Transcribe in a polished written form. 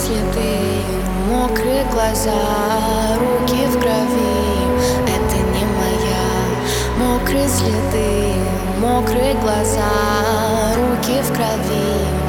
следы, мокрые глаза, руки в крови. Это не моя. Мокрые следы, мокрые глаза, руки в крови.